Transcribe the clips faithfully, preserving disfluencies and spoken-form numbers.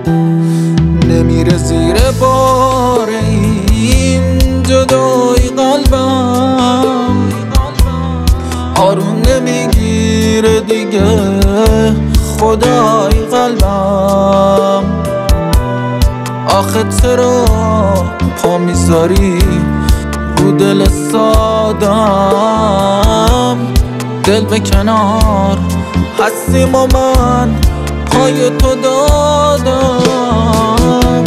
نمیره زیر بار این جدایی قلبم، آروم نمیگیره دیگه خدای قلبم. آخه چرا پا میذاری رو دل سادم؟ دل به کنار هستیم و من پای تو دادم.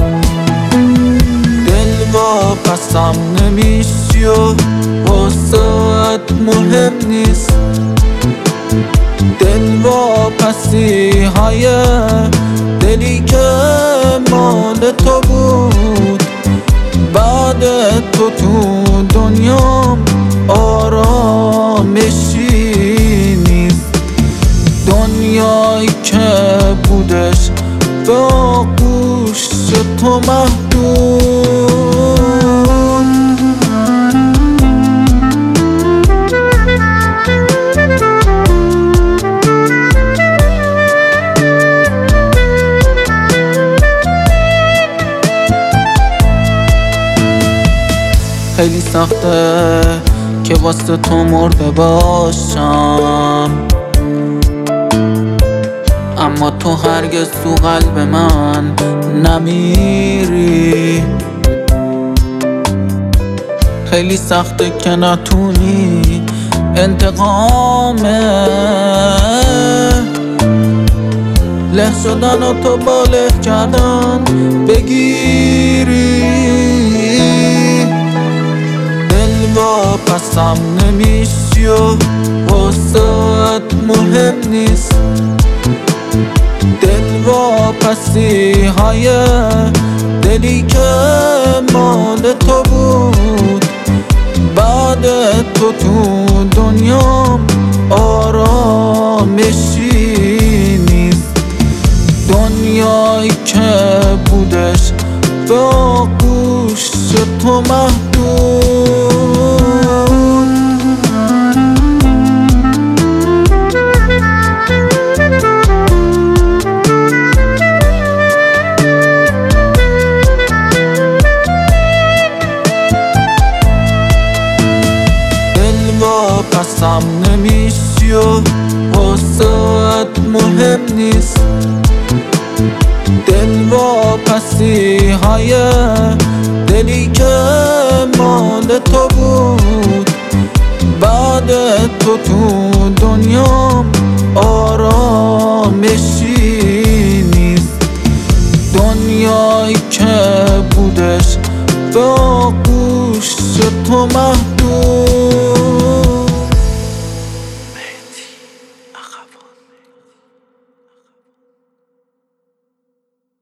دل واپسم نمیشی و واسه‌ات مهم نیست. دل واپسی های دلی که مال تو بود، بعد تو تو دنیام آرامشی نیست. دنیایی که بودش به آغوش تو محدود. خیلی سخته که واسه تو مرده باشم، اما تو هرگز تو قلب من نمیری. خیلی سخته که نتونی انتقامه له شدن و تو با له کردن بگیری. واپسم نمیشی و واسه‌ات مهم نیست. دل واپسی های دلی که مال تو بود، بعد تو تو دنیام آرامشی نیست. دنیایی که بودش به آغوش تو محدود. واپسم نمیشی و واسه‌ات مهم نیست. دل واپسی های دلی که مال تو بود، بعد تو تو دنیام آرامشی نیست. دنیایی که بودش به آغوش تو محدود.